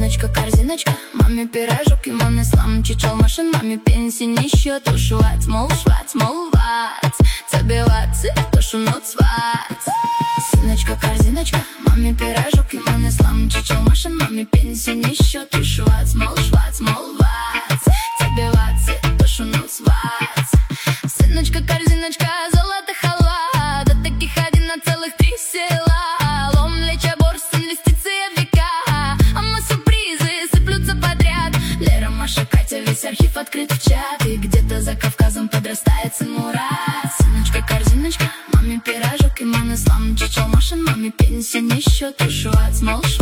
Сыночка, корзиночка, маме пирожок, и маме слам, чичал машин, маме пенсии не счет, ушивать, мол, вать, забиваться, то шумнут свать. Сыночка, корзиночка, маме пирожок, и маме слам, чичал машин, маме пенсии не счет, ушивать, мол, вать, забиваться, то шумнут свать. Сыночка, корзиночка, золото халва, до таких один на целых 3 села. Лом, леча, борст, инвестиции в века, а мы сюрпризы сыплются подряд. Лера, Маша, Катя, весь архив открыт в чат, и где-то за Кавказом подрастает сын Мурат. Сыночка, корзиночка, маме пирожок, и маме слам, чичал машин, маме пенсия не счет, ушивать, мол,